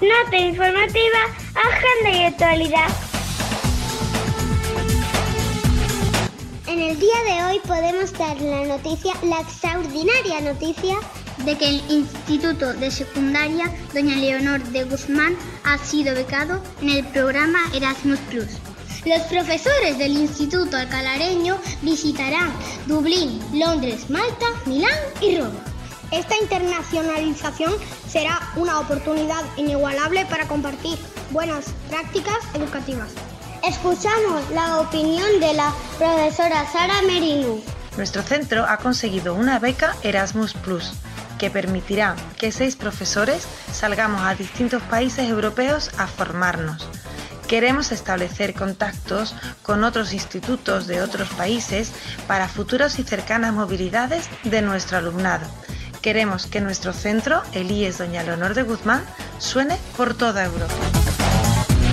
Nota informativa, agenda y actualidad. En el día de hoy podemos dar la extraordinaria noticia de que el Instituto de Secundaria Doña Leonor de Guzmán ha sido becado en el programa Erasmus+. Los profesores del Instituto Alcalareño visitarán Dublín, Londres, Malta, Milán y Roma. Esta internacionalización será una oportunidad inigualable para compartir buenas prácticas educativas. Escuchamos la opinión de la profesora Sara Merino. Nuestro centro ha conseguido una beca Erasmus+, que permitirá que 6 profesores salgamos a distintos países europeos a formarnos. Queremos establecer contactos con otros institutos de otros países para futuras y cercanas movilidades de nuestro alumnado. Queremos que nuestro centro, el IES Doña Leonor de Guzmán, suene por toda Europa.